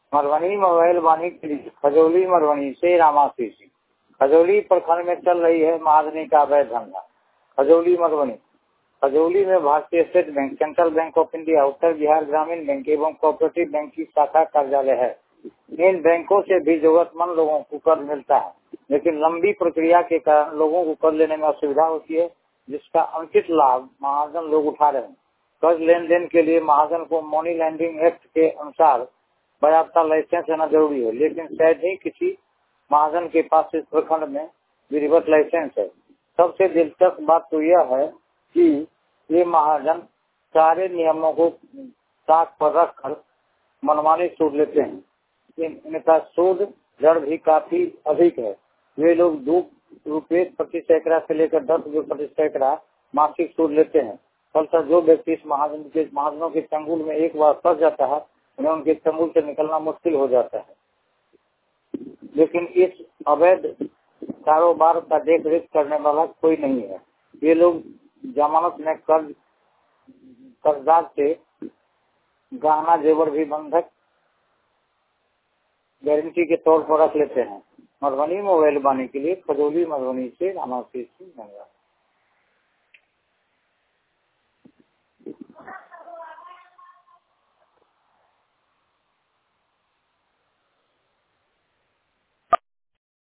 Madhubani mobile वाणी के लिए खजौली मधुबनी से रामाशीष। खजौली प्रखंड में चल रही है महाजनी का अवैध धंधा। खजौली मधुबनी। खजौली में Bharatiya state bank, central bank of India, Uttar Bihar Gramin bank एवं कोऑपरेटिव बैंक की शाखा कार्यालय है। इन बैंकों से भी जरूरतमंद लोगों को कर्ज मिलता है, लेकिन लंबी प्रक्रिया के कारण लोगों को कर्ज लेने में असुविधा होती है, जिसका अनुचित लाभ महाजन लोग उठा रहे हैं। कर्ज लेन देन के लिए महाजन को मनी लैंडिंग एक्ट के अनुसार बाकायदा लाइसेंस लेना जरूरी है, लेकिन शायद ही किसी महाजन के पास इस प्रखंड में विधिवत लाइसेंस है। सबसे दिलचस्प बात तो यह है कि ये महाजन सारे नियमों को ताक पर रखकर मनमानी सूद लेते हैं। इनका सूद दर भी काफी अधिक है। वे लोग 2 रुपये प्रति सैकड़ा से लेकर 10 रुपये प्रति सैकड़ा मासिक सूद लेते हैं। फलतः जो व्यक्ति इस महाजनों के चंगुल में एक बार फंस जाता है, उन्हें उनके चंगुल से निकलना मुश्किल हो जाता है। लेकिन इस अवैध कारोबार का देख रेख करने वाला कोई नहीं है। ये लोग जमानत में कर्जदार से गहना जेवर भी बंधक गारंटी के तौर पर रख लेते हैं। मधुबनी मोबाइल वाणी के लिए खजौली मधुबनी से रामाशीष।